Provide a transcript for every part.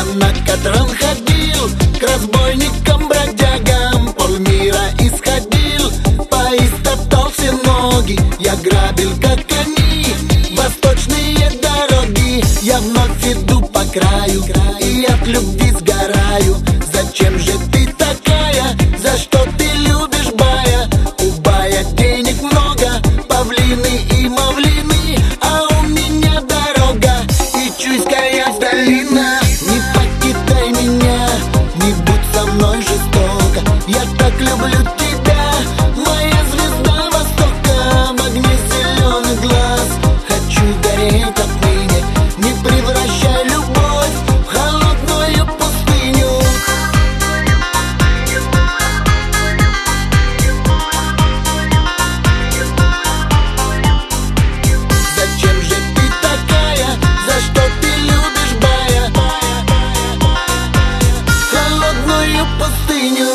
на котором ходил, к разбойникам, бродягам полмира исходил. Поистоптал все ноги, я грабил, как они, восточные дороги. Я вновь иду по краю и от любви сгораю. Зачем же ты такая? За что ты любишь бая? У бая денег много, павлины и мавлины, а у меня дорога и чуйская долина. Не покидай меня, не будь со мной жестоко. Я так люблю тебя, моя звезда востока. В огне зеленых глаз хочу гореть отныне. Не превращай любовь в холодную пустыню. Зачем же ты такая? За что ты любишь бая? Холодную пустыню.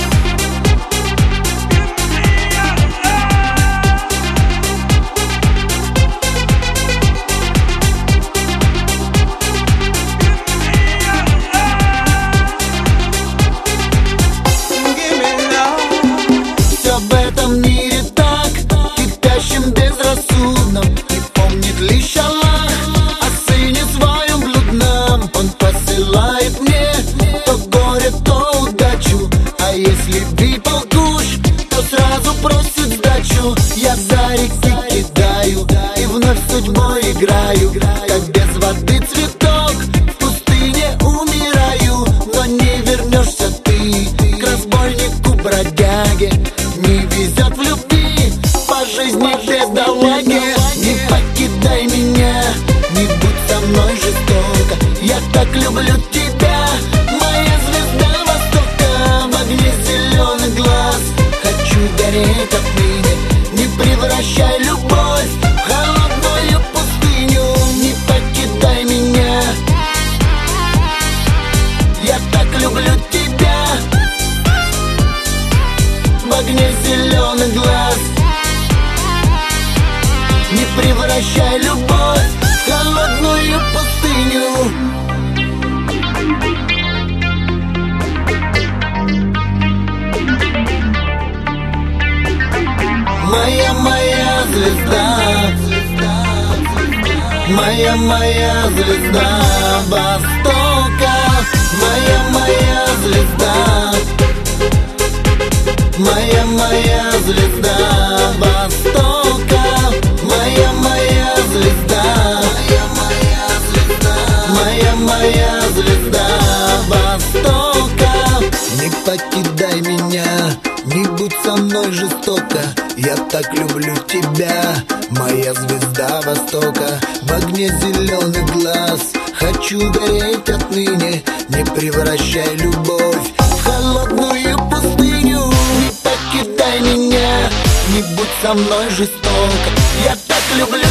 Все в этом мире так, кипящим безрассудным. Не помнит лишь Аллах о сыне своем блудном. Он посылает мне то горе, то удачу. А если выпал куш, то сразу просит сдачу. Я за реки кидаю и вновь судьбой играю, как без воды цветок в пустыне умираю. Но не вернешься ты к разбойнику, бродяге. Не везет в любви, по жизни бедолаге. Не покидай меня, не будь со мной жестоко. Я так люблю тебя, моя звезда востока. В огне зеленых глаз хочу гореть отныне. Не превращай любовь в холодную пустыню. Не покидай меня, я так люблю тебя. В огне зеленых глаз не превращай любовь в холодную пустыню. Моя звезда, моя звезда востока. Моя звезда, моя звезда востока. Моя звезда, моя звезда востока. Не покидай меня, не будь со мной жестоко. Я так люблю тебя, моя звезда востока. В огне зеленых глаз хочу гореть отныне. Не превращай любовь в холодную пустыню. Не покидай меня, не будь со мной жестоко. Я так люблю